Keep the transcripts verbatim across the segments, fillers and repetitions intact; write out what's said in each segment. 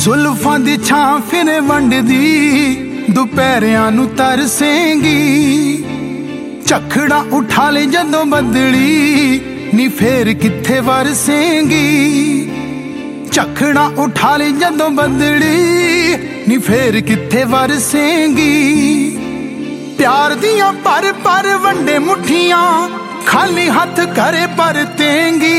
जुल्फां दी छां फिर वंडदी दुपहरियां नूं तरसेंगी। झखड़ा उठा ले जदों बदली नी फेर किथे वरसेंगी। झखड़ा उठा ले जदों बदली नी फेर किथे वरसेंगी। प्यार दियां पर पर वंडे मुठियां खाली हथ करे परतेंगी।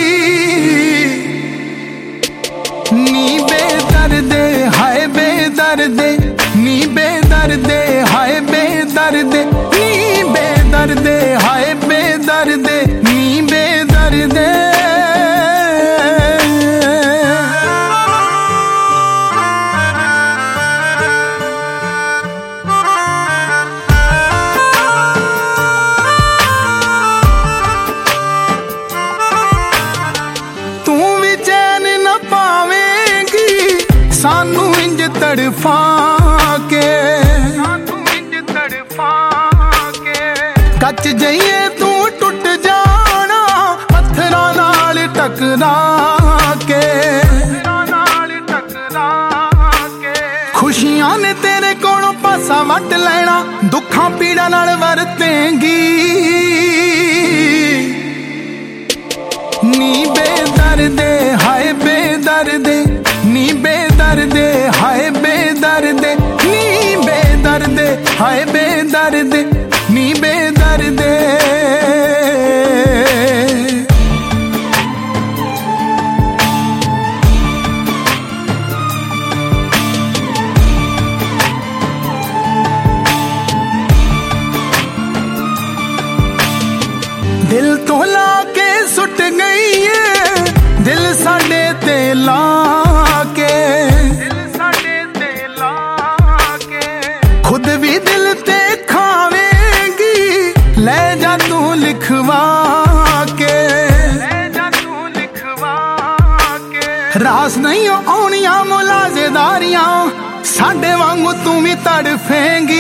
नी बेदर्दे हाय बेदर्दे नी बेदर्दे हाय बेदर्दे नी बेदर्दे हाय बेदर्दे नी बेदर्दे। सानू इंज तड़फा के कच जाइए तू टुट जाना पत्थरां नाल टकरा के। खुशियां ने तेरे कोलों पासा वट लेना दुखां पीड़ा नाल वरतेंगी। नी बेदर्दे हाय बेदर्दे नी बेदर्दे हाय बेदर्दे नी बेदर्दे हाय बेदर्दे नी बेदर्दे। दिल तो ला के सुट गई है दिल साडे ते ला के। खुद भी दिल ते खावेंगी ले जा तू लिखवा के। रास नहीं आउनियां मुलाजेदारियां साडे वांगू तू भी तड़फेंगी।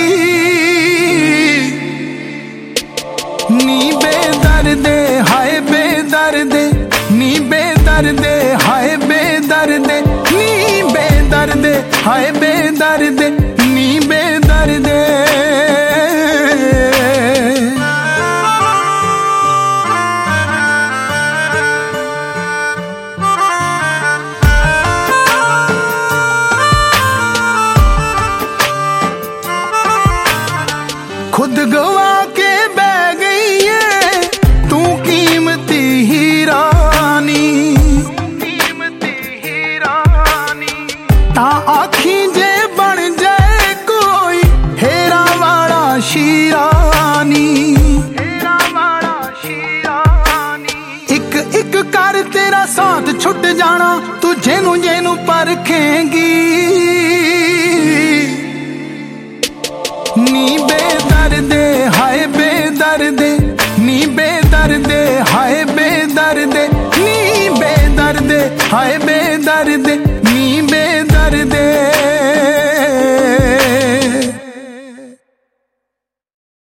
नी बेदर्दे हाय बेदर्दे नी बेदर्दे हाय बेदर्दे नी बेदर्दे हाय बेदर्दे नी बेदर्दे। खुद गवा के बह गई है तू कीमती हीरा नी। ता आखी जे बन जाए कोई हेरा वाला शीरानी। एक एक कर तेरा साथ छुट जाना तू जेनू जेनू परखेंगी। नी बेदर्दे हाय बेदर्दे नी बेदर्दे हाय बेदर्दे नी बेदर्दे हाय बेदर्दे